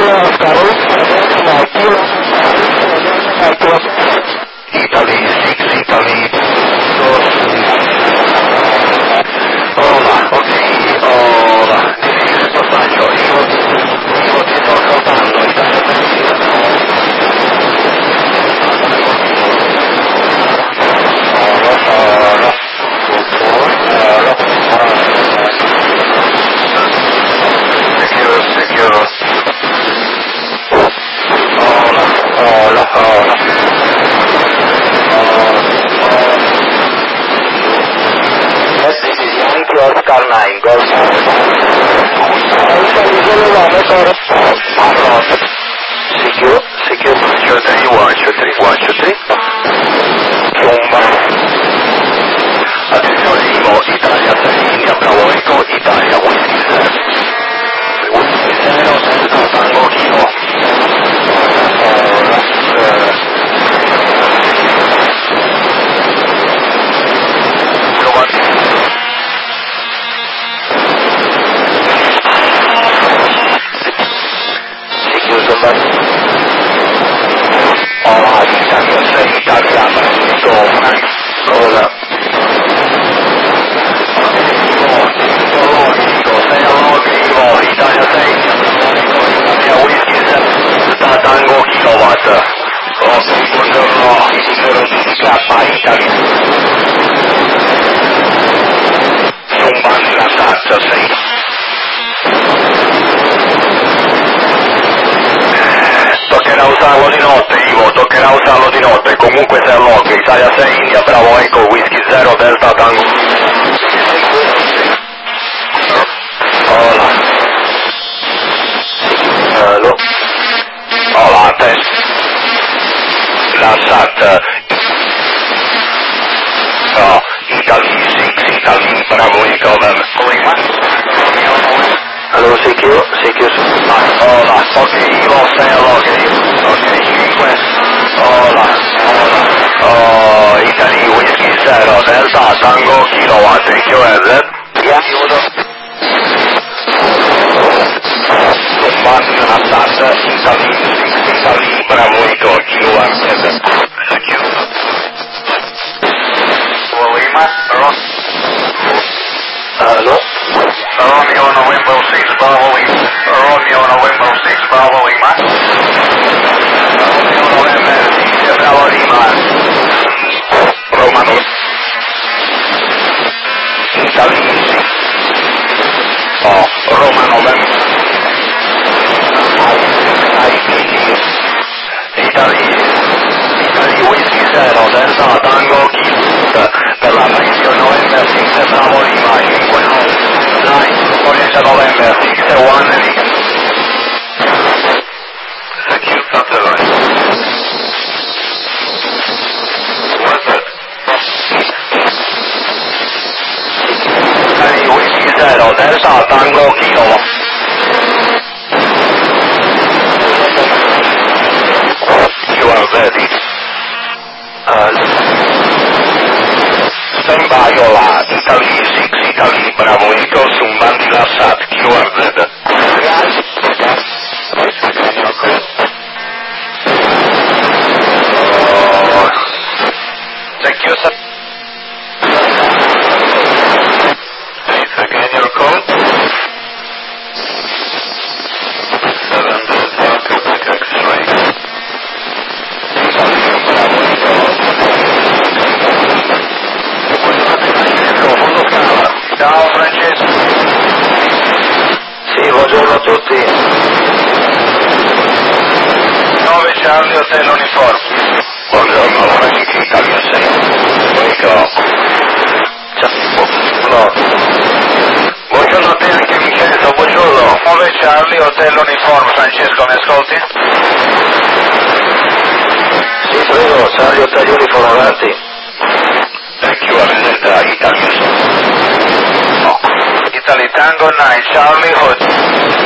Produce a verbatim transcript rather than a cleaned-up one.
Italy, six Italy. Hola, ok, hola. Sto faccio, io, io ti sto ascoltando, Italia Hola, hola. Hola, hola. Secure, secure. Hola, hola, hola. Yes, this is Yankee Oscar nine, Golf. Secure, secure, two three one, two three one, two three. Bomba. Attenzione, Ivo, Italia sei, India, Bravo, Eco, Italia, Whisky zero. Whisky zero, Delta, Tango, Kilo. Hola, Italia sei, Italia, Mexico, Frank, Hola. Logico, sei a logico, Italia sei, Italia Whisky zero, Tango Kilowatt. Oh, buongiorno, zero K, Italia. Non bandi la tazza, sei. Toccherà usarlo di notte, Ivo, toccherà usarlo di notte, comunque sei a log, Italia sei, India, Bravo, Eco, Whisky zero, Delta, Tango. Hola. Hello. Hola, test. La SAT. No, Italy six, Italy, Bravo, Eco, Hello, secure, secure. Ah, hola, ok, Ivo, sei a log, ok, cinque. Hola, hola. Oh, Italy, Whisky zero, Delta, Tango, Kilowatt, Q S. Yeah, Combattere la SAT, Italy, Italy, Bravo, Eco, Kilowatt. Lima, Hello? Romeo, November six, Bravo, Lima. Romeo, November six, Bravo, Lima. Romeo, November six, Bravo, Lima. Romano. Italy six. Oh, Roma, November. Italy, Italy, Whisky zero, Delta, Tango, Kilowatt. Per la Mexico, November six, Bravo, Lima. cinque nine, Oriental November six, one, Lima. Secure satellite. What's that? Italy, Whisky zero, Delta, Tango, Kilowatt. You are ready. Uh, stand by, hola, Italy six, Italy, Bravo, Eco, Sumbandi, la SAT, Q R Z. Oh, check your sat. Please again your code. seven Delta, Quebec X-ray. Ciao Francesco. Sì, buongiorno a tutti. nove Charlie Hotel Uniforme. Buongiorno, Frank, Italia sei. Wake up. Ciao. No. Buongiorno a te anche Vincenzo, buongiorno. nove Charlie Hotel Uniforme, Francesco, mi ascolti? Sì, prego, Charlie Hotel Uniforme, avanti. Thank you, Italia. No. Italy Tango nine, Charlie Hotel.